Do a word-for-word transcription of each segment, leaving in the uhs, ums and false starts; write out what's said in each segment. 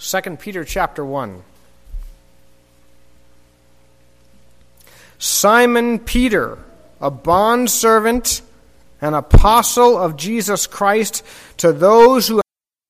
Second Peter chapter one. Simon Peter, a bondservant and apostle of Jesus Christ, to those who have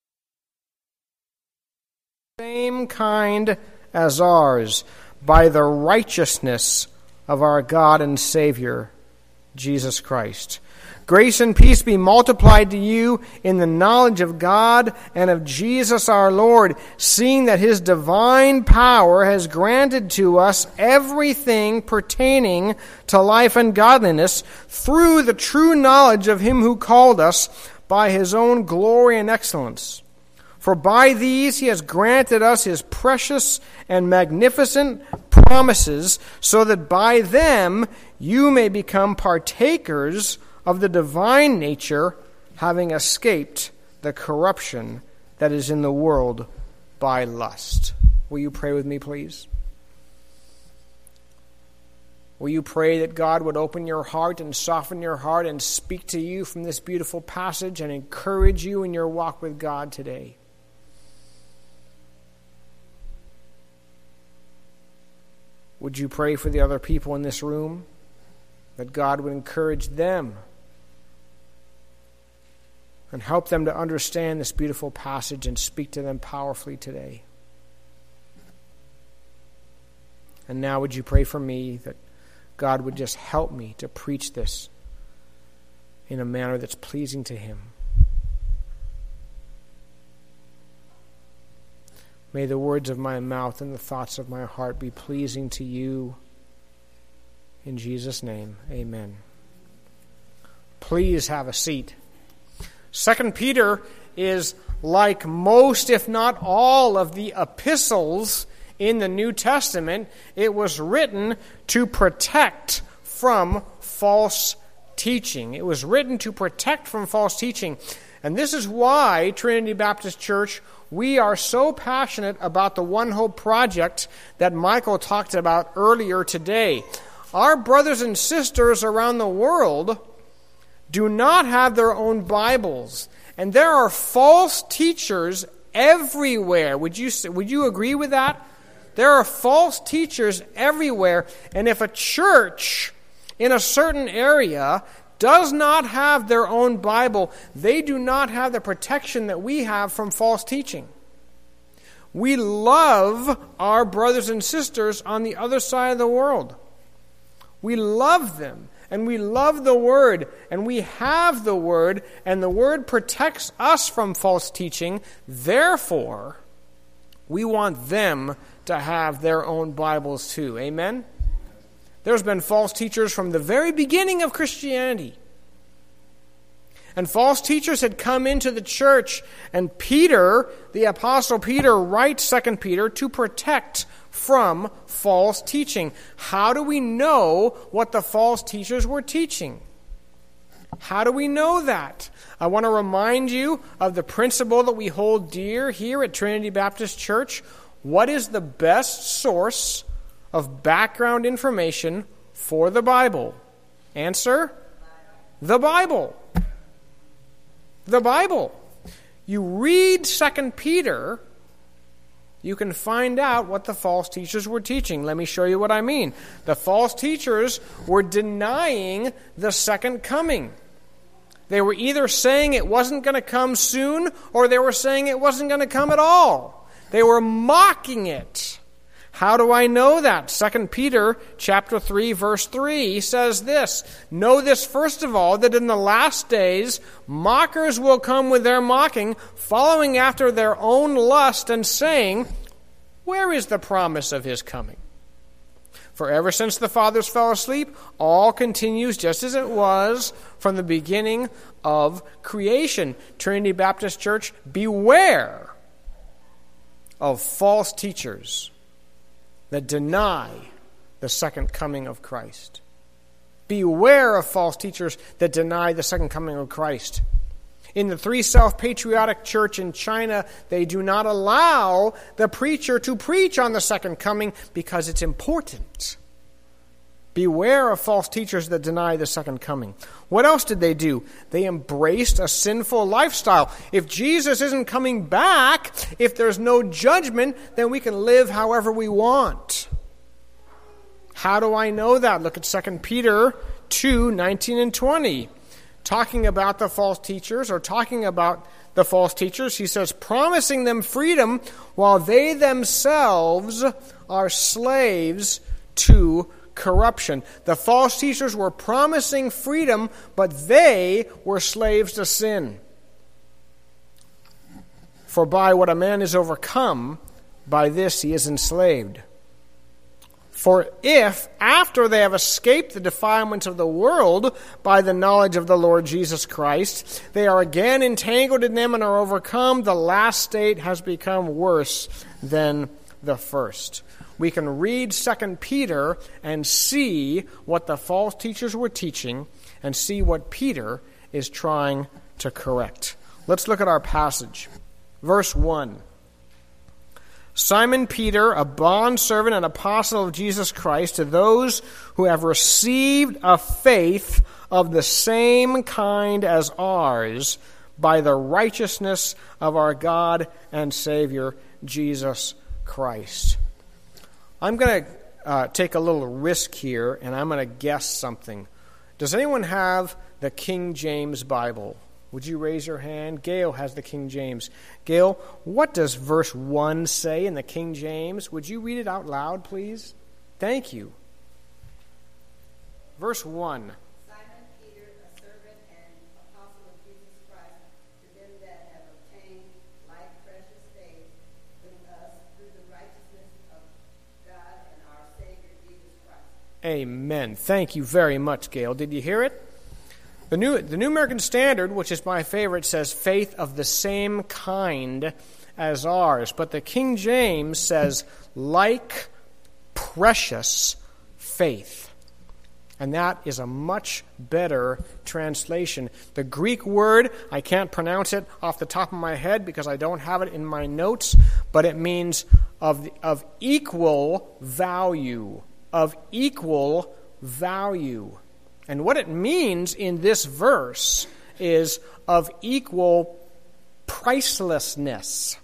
the same kind as ours, by the righteousness of our God and Savior, Jesus Christ. Grace and peace be multiplied to you in the knowledge of God and of Jesus our Lord, seeing that his divine power has granted to us everything pertaining to life and godliness through the true knowledge of him who called us by his own glory and excellence. For by these he has granted us his precious and magnificent promises, so that by them you may become partakers of the divine nature, having escaped the corruption that is in the world by lust. Will you pray with me, please? Will you pray that God would open your heart and soften your heart and speak to you from this beautiful passage and encourage you in your walk with God today? Would you pray for the other people in this room, that God would encourage them and help them to understand this beautiful passage and speak to them powerfully today? And now would you pray for me that God would just help me to preach this in a manner that's pleasing to him. May the words of my mouth and the thoughts of my heart be pleasing to you. In Jesus' name, amen. Please have a seat. Second Peter is like most, if not all, of the epistles in the New Testament. It was written to protect from false teaching. It was written to protect from false teaching. And this is why Trinity Baptist Church, we are so passionate about the One Hope Project that Michael talked about earlier today. Our brothers and sisters around the world do not have their own Bibles. And there are false teachers everywhere. Would you, would you agree with that? There are false teachers everywhere. And if a church in a certain area does not have their own Bible, they do not have the protection that we have from false teaching. We love our brothers and sisters on the other side of the world. We love them, and we love the Word, and we have the Word, and the Word protects us from false teaching. Therefore, we want them to have their own Bibles too. Amen? There's been false teachers from the very beginning of Christianity. And false teachers had come into the church, and Peter, the Apostle Peter, writes Second Peter to protect from false teaching. How do we know what the false teachers were teaching? How do we know that? I want to remind you of the principle that we hold dear here at Trinity Baptist Church. What is the best source of background information for the Bible? Answer: the Bible. The Bible. You read Second Peter, you can find out what the false teachers were teaching. Let me show you what I mean. The false teachers were denying the second coming. They were either saying it wasn't going to come soon, or they were saying it wasn't going to come at all. They were mocking it. How do I know that? Second Peter chapter three, verse three says this: "Know this first of all, that in the last days mockers will come with their mocking, following after their own lust, and saying, 'Where is the promise of his coming?' For ever since the fathers fell asleep, all continues just as it was from the beginning of creation." Trinity Baptist Church, beware of false teachers that deny the second coming of Christ. Beware of false teachers that deny the second coming of Christ. In the Three Self-Patriotic Church in China, they do not allow the preacher to preach on the second coming because it's important. Beware of false teachers that deny the second coming. What else did they do? They embraced a sinful lifestyle. If Jesus isn't coming back, if there's no judgment, then we can live however we want. How do I know that? Look at Second Peter two, nineteen and twenty. Talking about the false teachers, or talking about the false teachers, he says, promising them freedom while they themselves are slaves to corruption. The false teachers were promising freedom, but they were slaves to sin. For by what a man is overcome, by this he is enslaved. For if, after they have escaped the defilements of the world by the knowledge of the Lord Jesus Christ, they are again entangled in them and are overcome, the last state has become worse than the first. We can read Second Peter and see what the false teachers were teaching and see what Peter is trying to correct. Let's look at our passage. Verse one. Simon Peter, a bondservant and apostle of Jesus Christ, to those who have received a faith of the same kind as ours by the righteousness of our God and Savior, Jesus Christ. I'm going to uh, take a little risk here, and I'm going to guess something. Does anyone have the King James Bible? Would you raise your hand? Gail has the King James. Gail, what does verse one say in the King James? Would you read it out loud, please? Thank you. Verse one. Simon Peter, a servant and apostle of Jesus Christ, to them that have obtained like precious faith with us through the righteousness of God and our Savior Jesus Christ. Amen. Thank you very much, Gail. Did you hear it? The New, the New American Standard, which is my favorite, says faith of the same kind as ours. But the King James says like precious faith. And that is a much better translation. The Greek word, I can't pronounce it off the top of my head because I don't have it in my notes, but it means of, of equal value. Of equal value. And what it means in this verse is of equal pricelessness.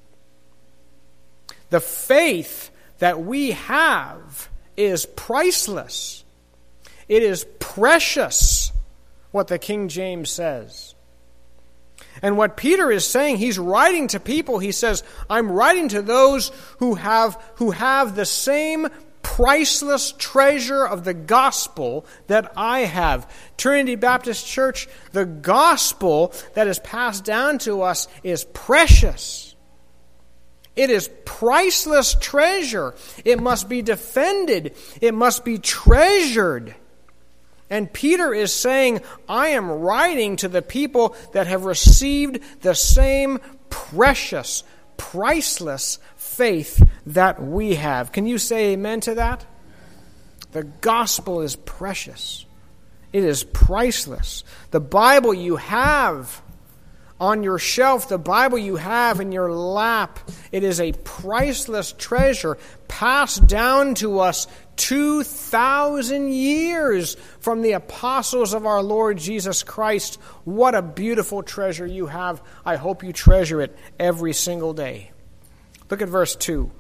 The faith that we have is priceless. It is precious, what the King James says. And what Peter is saying, he's writing to people, he says, I'm writing to those who have, who have the same priceless treasure of the gospel that I have. Trinity Baptist Church, the gospel that is passed down to us is precious. It is priceless treasure. It must be defended. It must be treasured. And Peter is saying, I am writing to the people that have received the same precious, priceless faith that we have. Can you say amen to that? The gospel is precious. It is priceless. The Bible you have on your shelf, the Bible you have in your lap, it is a priceless treasure passed down to us two thousand years from the apostles of our Lord Jesus Christ. What a beautiful treasure you have. I hope you treasure it every single day. Look at verse two.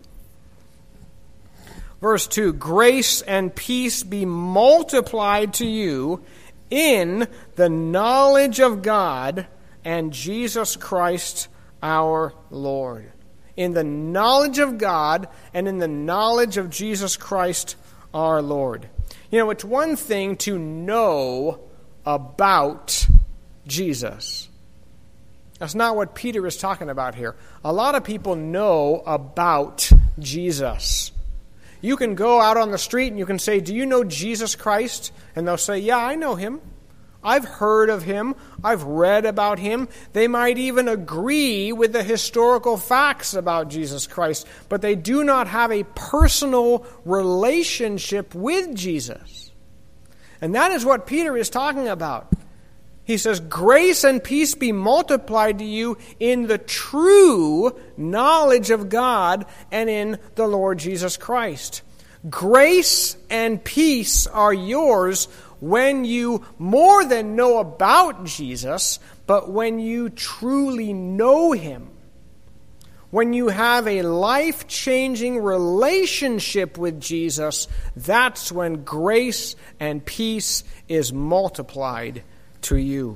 Verse two, grace and peace be multiplied to you in the knowledge of God and Jesus Christ our Lord. In the knowledge of God and in the knowledge of Jesus Christ our Lord. You know, it's one thing to know about Jesus. That's not what Peter is talking about here. A lot of people know about Jesus. You can go out on the street and you can say, do you know Jesus Christ? And they'll say, yeah, I know him. I've heard of him. I've read about him. They might even agree with the historical facts about Jesus Christ, but they do not have a personal relationship with Jesus. And that is what Peter is talking about. He says, grace and peace be multiplied to you in the true knowledge of God and in the Lord Jesus Christ. Grace and peace are yours when you more than know about Jesus, but when you truly know him. When you have a life-changing relationship with Jesus, that's when grace and peace is multiplied to you.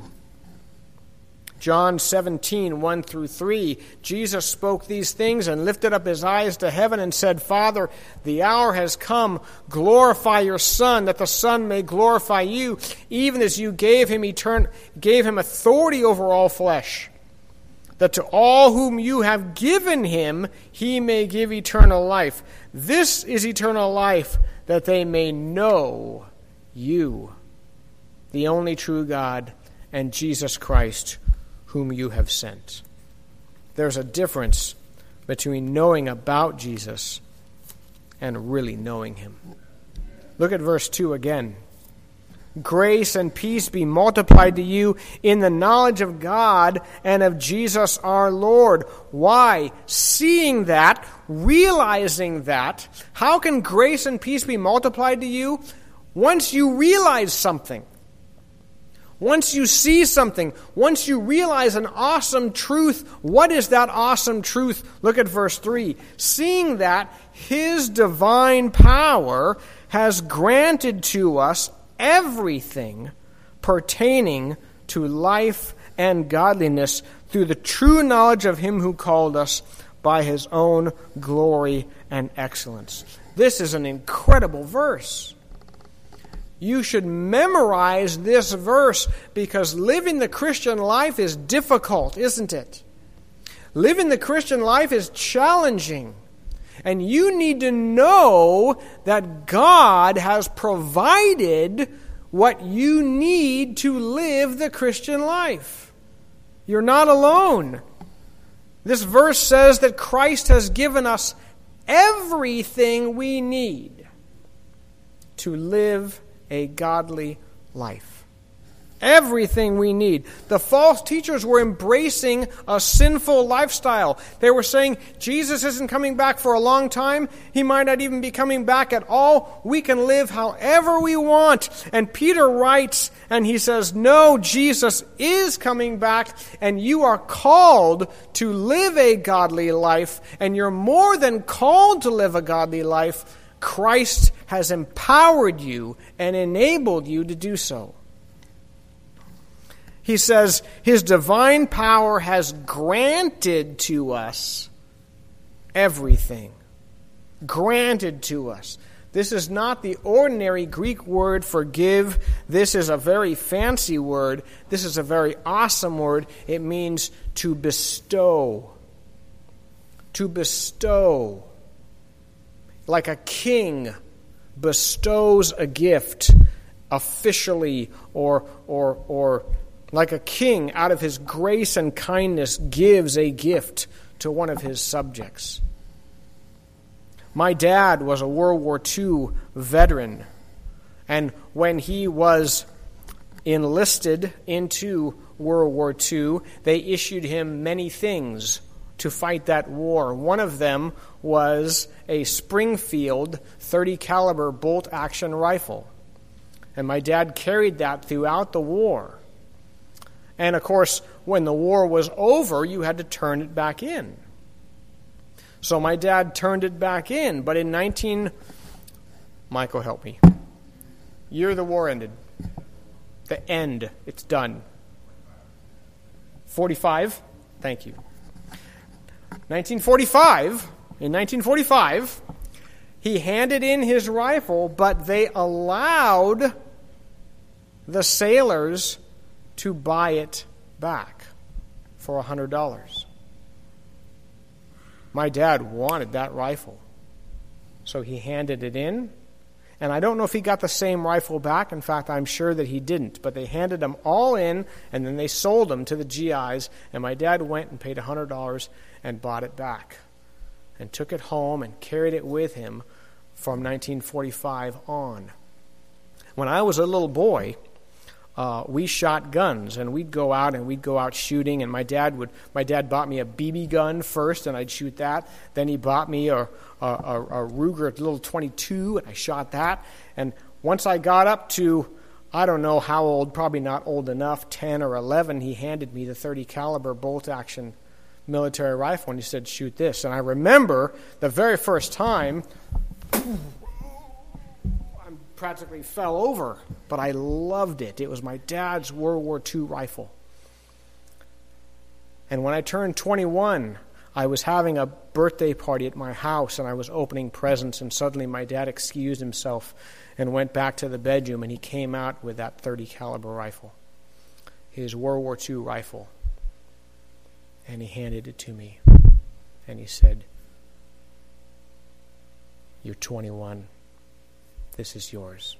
John seventeen, one through three, Jesus spoke these things and lifted up his eyes to heaven and said, Father, the hour has come. Glorify your Son, that the Son may glorify you, even as you gave him etern- gave him authority over all flesh, that to all whom you have given him, he may give eternal life. This is eternal life, that they may know you, the only true God, and Jesus Christ, whom you have sent. There's a difference between knowing about Jesus and really knowing him. Look at verse two again. Grace and peace be multiplied to you in the knowledge of God and of Jesus our Lord. Why? Seeing that, realizing that, how can grace and peace be multiplied to you? Once you realize something. Once you see something, once you realize an awesome truth, what is that awesome truth? Look at verse three. Seeing that his divine power has granted to us everything pertaining to life and godliness through the true knowledge of him who called us by his own glory and excellence. This is an incredible verse. You should memorize this verse because living the Christian life is difficult, isn't it? Living the Christian life is challenging. And you need to know that God has provided what you need to live the Christian life. You're not alone. This verse says that Christ has given us everything we need to live a godly life. Everything we need. The false teachers were embracing a sinful lifestyle. They were saying, Jesus isn't coming back for a long time. He might not even be coming back at all. We can live however we want. And Peter writes, and he says, no, Jesus is coming back, and you are called to live a godly life, and you're more than called to live a godly life. Christ has empowered you and enabled you to do so. He says, his divine power has granted to us everything. Granted to us. This is not the ordinary Greek word for give. This is a very fancy word. This is a very awesome word. It means to bestow. To bestow. Like a king bestows a gift officially, or or or like a king out of his grace and kindness gives a gift to one of his subjects. My dad was a World War Two veteran, and when he was enlisted into World War Two, they issued him many things to fight that war. One of them was a Springfield thirty caliber bolt action rifle. And my dad carried that throughout the war. And of course, when the war was over, you had to turn it back in. So my dad turned it back in, but in nineteen Michael, help me. Year the war ended. The end. It's done. forty-five. Thank you. nineteen forty-five, in nineteen forty-five, he handed in his rifle, but they allowed the sailors to buy it back for one hundred dollars. My dad wanted that rifle, so he handed it in. And I don't know if he got the same rifle back. In fact, I'm sure that he didn't. But they handed them all in, and then they sold them to the G Is. And my dad went and paid one hundred dollars and bought it back and took it home and carried it with him from nineteen forty-five on. When I was a little boy, uh, we shot guns, and we'd go out and we'd go out shooting. And my dad would. My dad bought me a B B gun first, and I'd shoot that. Then he bought me a a, a, a Ruger little twenty-two, and I shot that. And once I got up to, I don't know how old, probably not old enough, ten or eleven, he handed me the thirty caliber bolt action military rifle, and he said, "Shoot this." And I remember the very first time, practically fell over, but I loved it. It was my dad's World War Two rifle. And when I turned twenty-one, I was having a birthday party at my house, and I was opening presents, and suddenly my dad excused himself and went back to the bedroom, and he came out with that thirty caliber rifle, his World War Two rifle, and he handed it to me, and he said, "You're twenty-one. This is yours."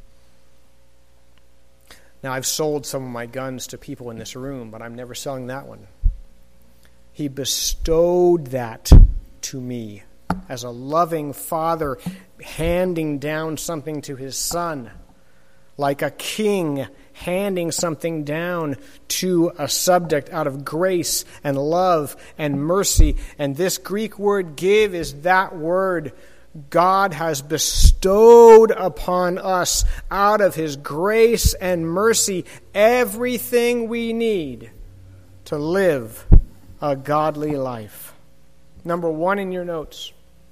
Now, I've sold some of my guns to people in this room, but I'm never selling that one. He bestowed that to me as a loving father handing down something to his son, like a king handing something down to a subject out of grace and love and mercy. And this Greek word "give" is that word. God has bestowed upon us, out of his grace and mercy, everything we need to live a godly life. Number one in your notes.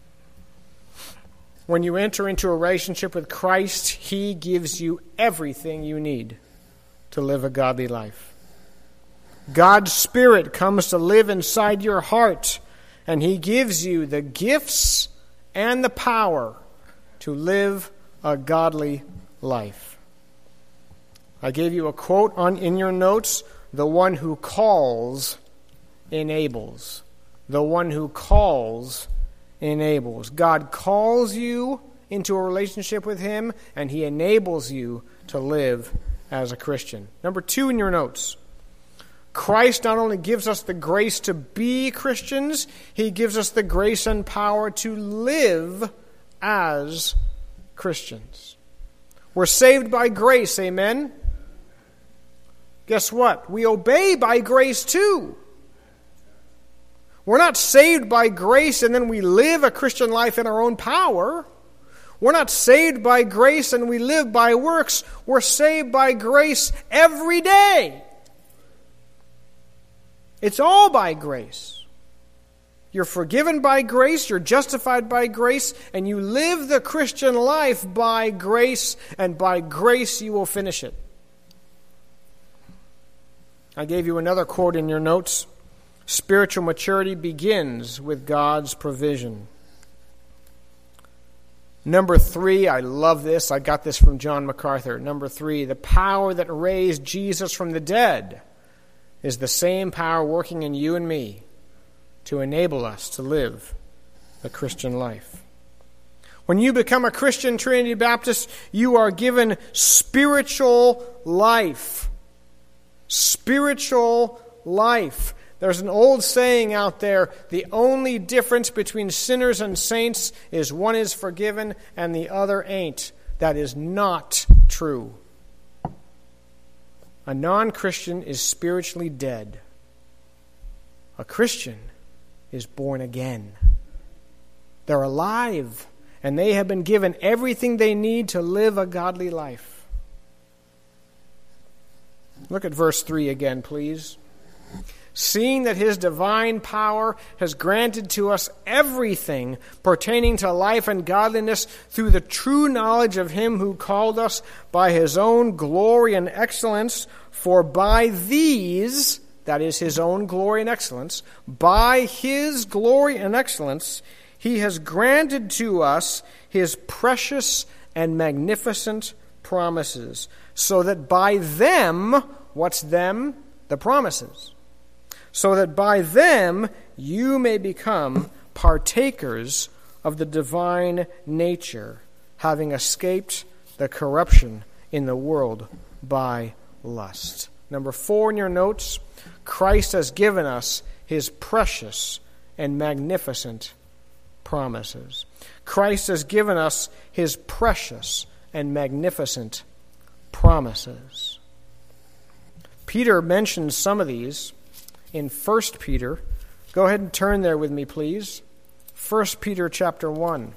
When you enter into a relationship with Christ, he gives you everything you need to live a godly life. God's Spirit comes to live inside your heart, and he gives you the gifts and the power to live a godly life. I gave you a quote on in your notes. The one who calls enables. The one who calls enables. God calls you into a relationship with him, and he enables you to live as a Christian. Number two in your notes. Christ not only gives us the grace to be Christians, he gives us the grace and power to live as Christians. We're saved by grace, amen? Guess what? We obey by grace too. We're not saved by grace and then we live a Christian life in our own power. We're not saved by grace and we live by works. We're saved by grace every day. It's all by grace. You're forgiven by grace, you're justified by grace, and you live the Christian life by grace, and by grace you will finish it. I gave you another quote in your notes. Spiritual maturity begins with God's provision. Number three, I love this. I got this from John MacArthur. Number three, the power that raised Jesus from the dead is the same power working in you and me to enable us to live a Christian life. When you become a Christian, Trinity Baptist, you are given spiritual life. Spiritual life. There's an old saying out there, the only difference between sinners and saints is one is forgiven and the other ain't. That is not true. A non-Christian is spiritually dead. A Christian is born again. They're alive, and they have been given everything they need to live a godly life. Look at verse three again, please. Seeing that his divine power has granted to us everything pertaining to life and godliness through the true knowledge of him who called us by his own glory and excellence, for by these, that is his own glory and excellence, by his glory and excellence, he has granted to us his precious and magnificent promises, so that by them, what's them? The promises. So that by them you may become partakers of the divine nature, having escaped the corruption in the world by lust. Number four in your notes, Christ has given us his precious and magnificent promises. Christ has given us his precious and magnificent promises. Peter mentions some of these in First Peter. Go ahead and turn there with me, please. First Peter chapter one.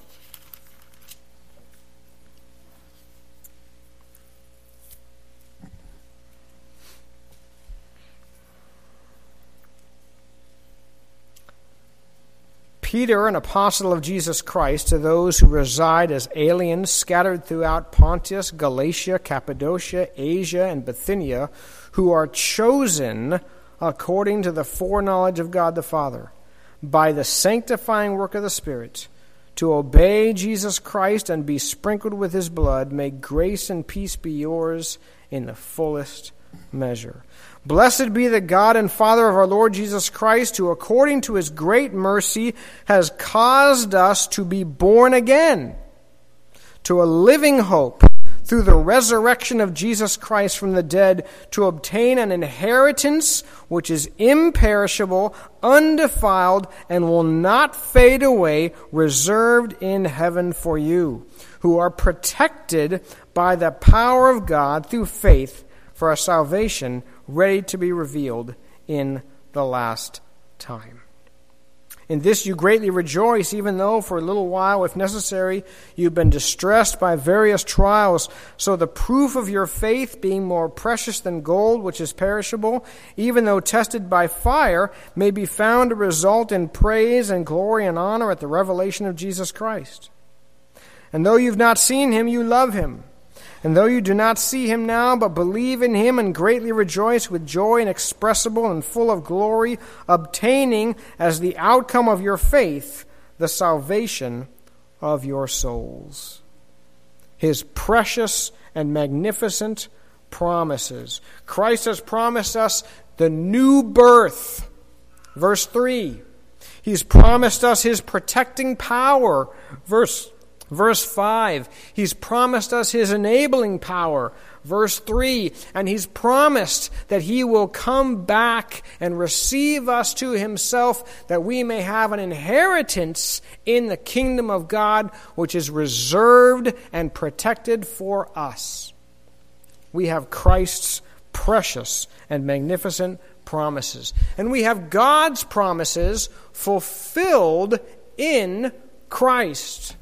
Peter, an apostle of Jesus Christ, to those who reside as aliens scattered throughout Pontus, Galatia, Cappadocia, Asia, and Bithynia, who are chosen according to the foreknowledge of God the Father, by the sanctifying work of the Spirit, to obey Jesus Christ and be sprinkled with his blood. May grace and peace be yours in the fullest measure. Blessed be the God and Father of our Lord Jesus Christ, who according to his great mercy has caused us to be born again to a living hope through the resurrection of Jesus Christ from the dead, to obtain an inheritance which is imperishable, undefiled, and will not fade away, reserved in heaven for you, who are protected by the power of God through faith for a salvation ready to be revealed in the last time. In this you greatly rejoice, even though for a little while, if necessary, you've been distressed by various trials, so the proof of your faith, being more precious than gold, which is perishable, even though tested by fire, may be found to result in praise and glory and honor at the revelation of Jesus Christ. And though you've not seen him, you love him. And though you do not see him now, but believe in him and greatly rejoice with joy inexpressible and full of glory, obtaining as the outcome of your faith the salvation of your souls. His precious and magnificent promises. Christ has promised us the new birth. Verse three. He's promised us his protecting power. Verse Verse five, he's promised us his enabling power. Verse three, and he's promised that he will come back and receive us to himself, that we may have an inheritance in the kingdom of God, which is reserved and protected for us. We have Christ's precious and magnificent promises. And we have God's promises fulfilled in Christ.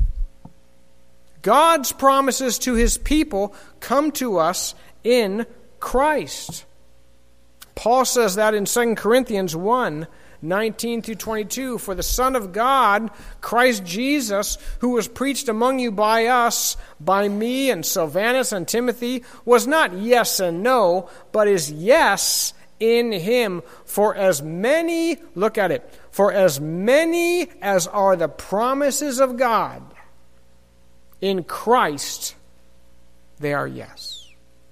God's promises to his people come to us in Christ. Paul says that in Second Corinthians one, nineteen through twenty-two, for the Son of God, Christ Jesus, who was preached among you by us, by me and Silvanus and Timothy, was not yes and no, but is yes in him. For as many, look at it, for as many as are the promises of God, in Christ, they are yes.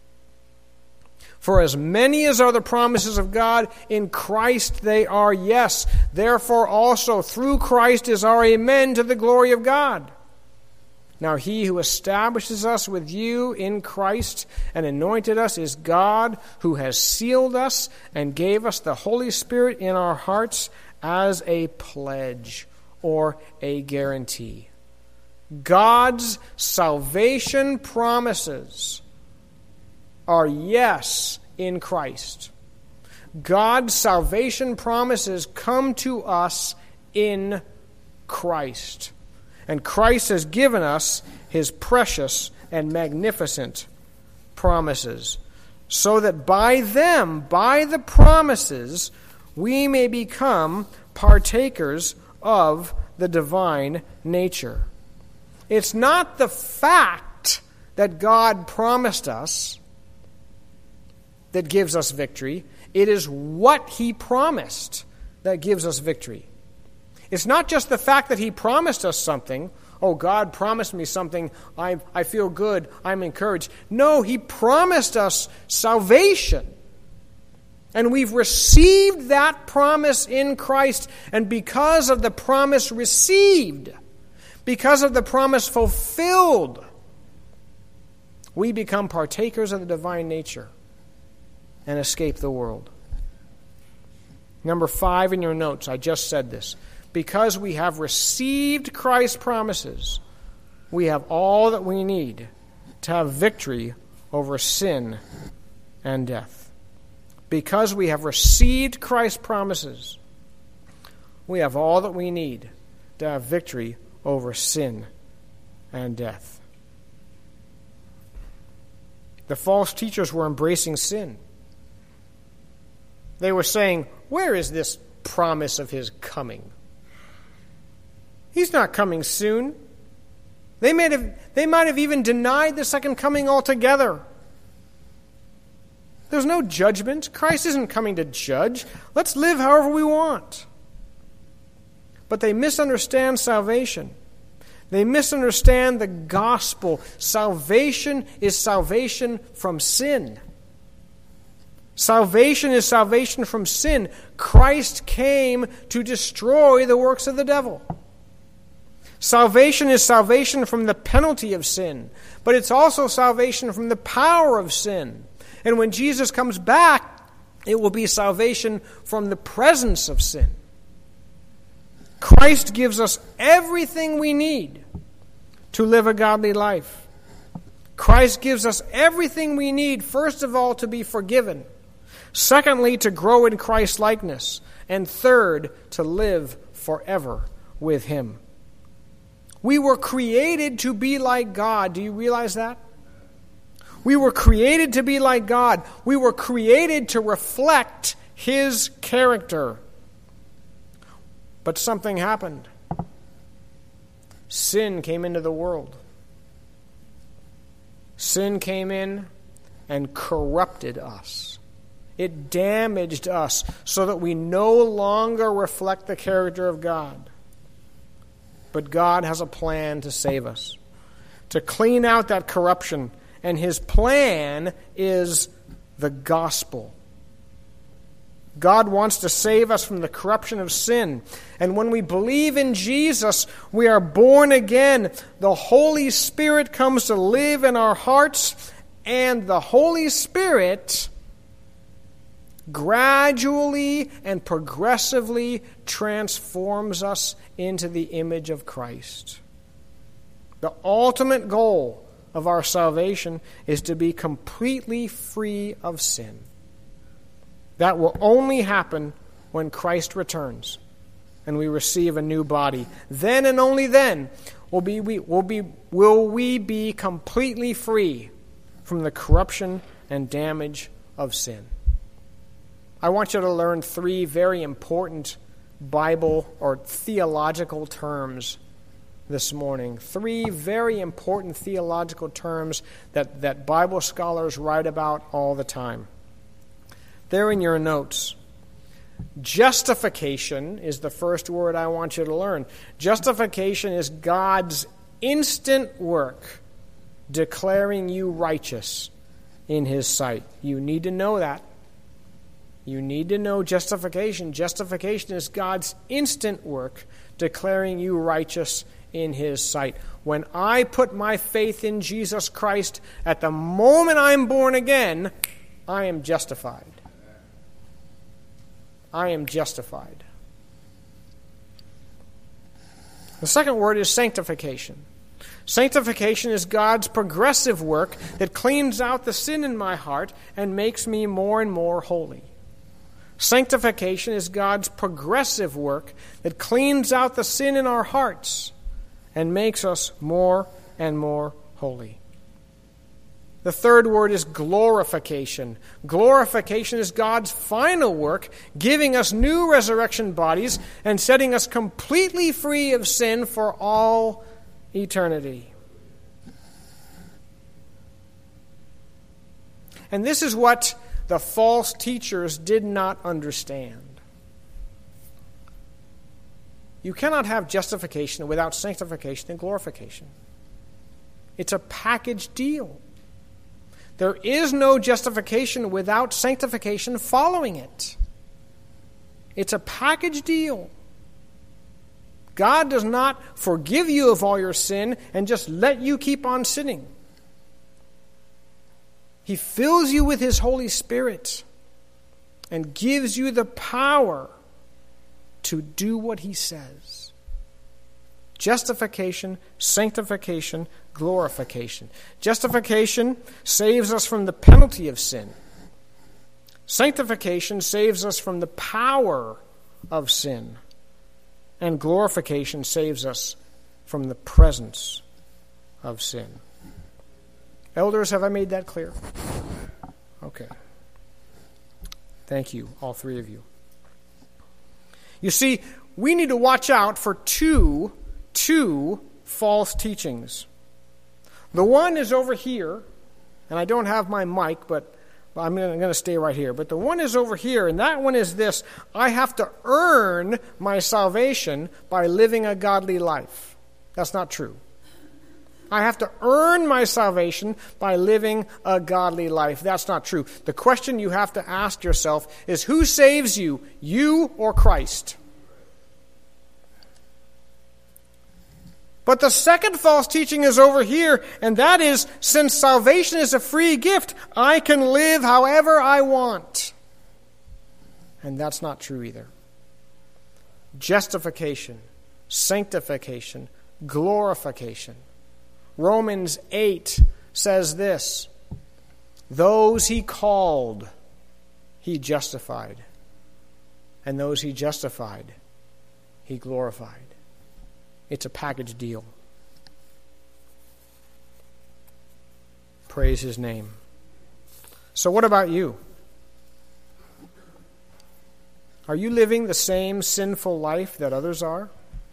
For as many as are the promises of God, in Christ they are yes. Therefore also through Christ is our amen to the glory of God. Now he who establishes us with you in Christ and anointed us is God, who has sealed us and gave us the Holy Spirit in our hearts as a pledge or a guarantee. God's salvation promises are yes in Christ. God's salvation promises come to us in Christ. And Christ has given us his precious and magnificent promises, so that by them, by the promises, we may become partakers of the divine nature. It's not the fact that God promised us that gives us victory. It is what he promised that gives us victory. It's not just the fact that he promised us something. Oh, God promised me something. I, I feel good. I'm encouraged. No, he promised us salvation. And we've received that promise in Christ. And because of the promise received, because of the promise fulfilled, we become partakers of the divine nature and escape the world. Number five in your notes, I just said this. Because we have received Christ's promises, we have all that we need to have victory over sin and death. because we have received Christ's promises, we have all that we need to have victory over sin and death. The false teachers were embracing sin. They were saying, where is this promise of his coming? He's not coming soon. They might have, they might have even denied the second coming altogether. There's no judgment. Christ isn't coming to judge. Let's live however we want. But they misunderstand salvation. They misunderstand the gospel. Salvation is salvation from sin. Salvation is salvation from sin. Christ came to destroy the works of the devil. Salvation is salvation from the penalty of sin, but it's also salvation from the power of sin. And when Jesus comes back, it will be salvation from the presence of sin. Christ gives us everything we need to live a godly life. Christ gives us everything we need, first of all, to be forgiven. Secondly, to grow in Christ's likeness. And third, to live forever with him. We were created to be like God. Do you realize that? We were created to be like God. We were created to reflect his character. But something happened. Sin came into the world. Sin came in and corrupted us. It damaged us so that we no longer reflect the character of God. But God has a plan to save us, to clean out that corruption. And his plan is the gospel. God wants to save us from the corruption of sin. And when we believe in Jesus, we are born again. The Holy Spirit comes to live in our hearts, and the Holy Spirit gradually and progressively transforms us into the image of Christ. The ultimate goal of our salvation is to be completely free of sin. That will only happen when Christ returns and we receive a new body. Then and only then will, be, we, will, be, will we be completely free from the corruption and damage of sin. I want you to learn three very important Bible or theological terms this morning. Three very important theological terms that, that Bible scholars write about all the time. They're in your notes. Justification is the first word I want you to learn. Justification is God's instant work declaring you righteous in his sight. You need to know that. You need to know justification. Justification is God's instant work declaring you righteous in his sight. When I put my faith in Jesus Christ, at the moment I'm born again, I am justified. I am justified. The second word is sanctification. Sanctification is God's progressive work that cleans out the sin in my heart and makes me more and more holy. Sanctification is God's progressive work that cleans out the sin in our hearts and makes us more and more holy. The third word is glorification. Glorification is God's final work, giving us new resurrection bodies and setting us completely free of sin for all eternity. And this is what the false teachers did not understand. You cannot have justification without sanctification and glorification. It's a package deal. There is no justification without sanctification following it. It's a package deal. God does not forgive you of all your sin and just let you keep on sinning. He fills you with his Holy Spirit and gives you the power to do what he says. Justification, sanctification, glorification. Justification saves us from the penalty of sin. Sanctification saves us from the power of sin, and glorification saves us from the presence of sin. Elders, have I made that clear? Okay. Thank you, all three of you. You see, we need to watch out for two, two false teachings. The one is over here, and I don't have my mic, but I'm going to stay right here. But the one is over here, and that one is this: I have to earn my salvation by living a godly life. That's not true. I have to earn my salvation by living a godly life. That's not true. The question you have to ask yourself is, who saves you, you or Christ? But the second false teaching is over here, and that is, since salvation is a free gift, I can live however I want. And that's not true either. Justification, sanctification, glorification. Romans eight says this: those he called, he justified. And those he justified, he glorified. It's a package deal. Praise his name. So what about you? Are you living the same sinful life that others are?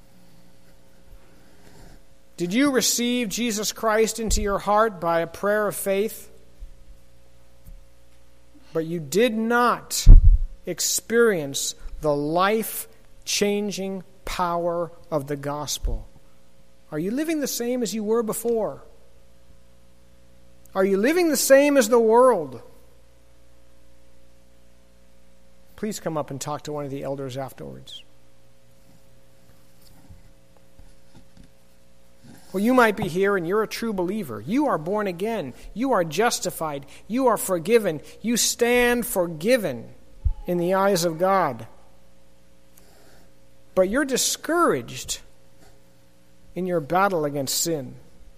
Did you receive Jesus Christ into your heart by a prayer of faith, but you did not experience the life-changing power of the gospel? Are you living the same as you were before? Are you living the same as the world? Please come up and talk to one of the elders afterwards. Well, you might be here and you're a true believer. You are born again. You are justified. You are forgiven. You stand forgiven in the eyes of God. But you're discouraged in your battle against sin.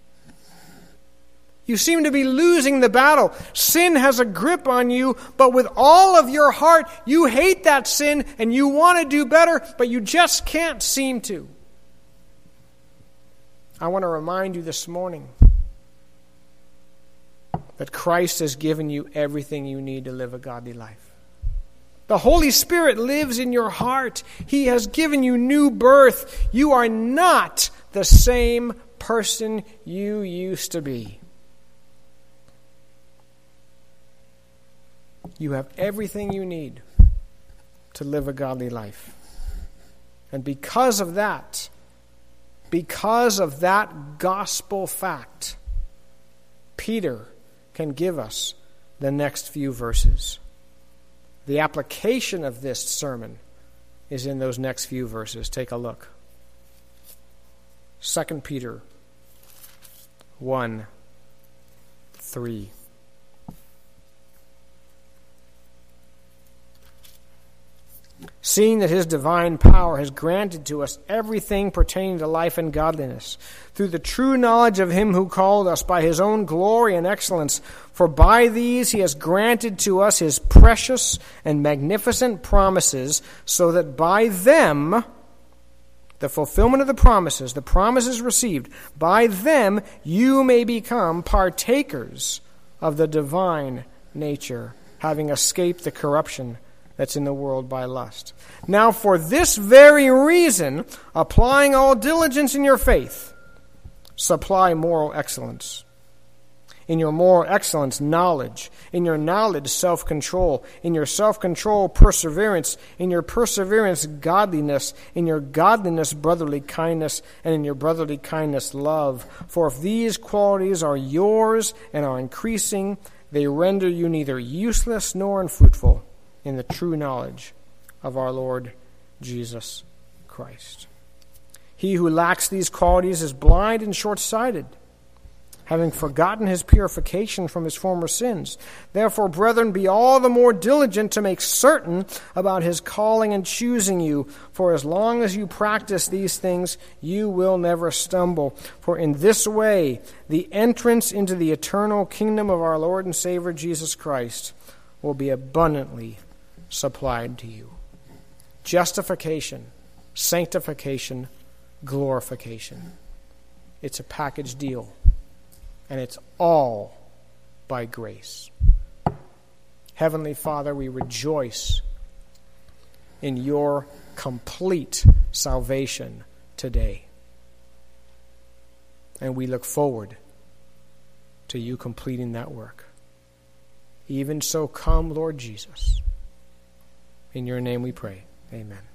You seem to be losing the battle. Sin has a grip on you, but with all of your heart, you hate that sin and you want to do better, but you just can't seem to. I want to remind you this morning that Christ has given you everything you need to live a godly life. The Holy Spirit lives in your heart. He has given you new birth. You are not the same person you used to be. You have everything you need to live a godly life. And because of that, because of that gospel fact, Peter can give us the next few verses. The application of this sermon is in those next few verses. Take a look. Second Peter one, three. Seeing that his divine power has granted to us everything pertaining to life and godliness, through the true knowledge of him who called us by his own glory and excellence, for by these he has granted to us his precious and magnificent promises, so that by them, the fulfillment of the promises, the promises received, by them you may become partakers of the divine nature, having escaped the corruption that's in the world by lust. Now, for this very reason, applying all diligence in your faith, supply moral excellence. In your moral excellence, knowledge. In your knowledge, self-control. In your self-control, perseverance. In your perseverance, godliness. In your godliness, brotherly kindness. And in your brotherly kindness, love. For if these qualities are yours and are increasing, they render you neither useless nor unfruitful in the true knowledge of our Lord Jesus Christ. He who lacks these qualities is blind and short-sighted, having forgotten his purification from his former sins. Therefore, brethren, be all the more diligent to make certain about his calling and choosing you. For as long as you practice these things, you will never stumble. For in this way, the entrance into the eternal kingdom of our Lord and Savior Jesus Christ will be abundantly supplied to you. Justification, sanctification, glorification. It's a package deal, and it's all by grace. Heavenly Father, we rejoice in your complete salvation today. And we look forward to you completing that work. Even so, come, Lord Jesus. In your name we pray. Amen.